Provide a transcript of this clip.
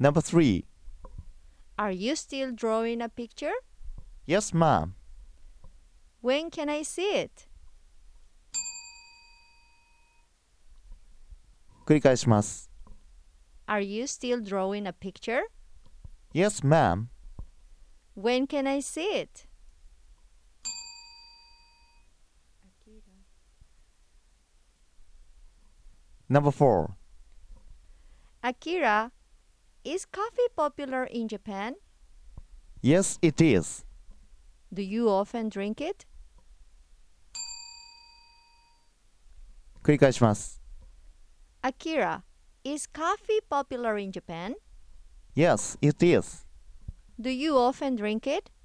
Number 3. Are you still drawing a picture? Yes, ma'am. When can I see it? 繰り返します。 Are you still drawing a picture? Yes, ma'am. When can I see it? Number 4. Akira, is coffee popular in Japan? Yes, it is. Do you often drink it? 繰り返します。 Akira, is coffee popular in Japan? Yes, it is. Do you often drink it?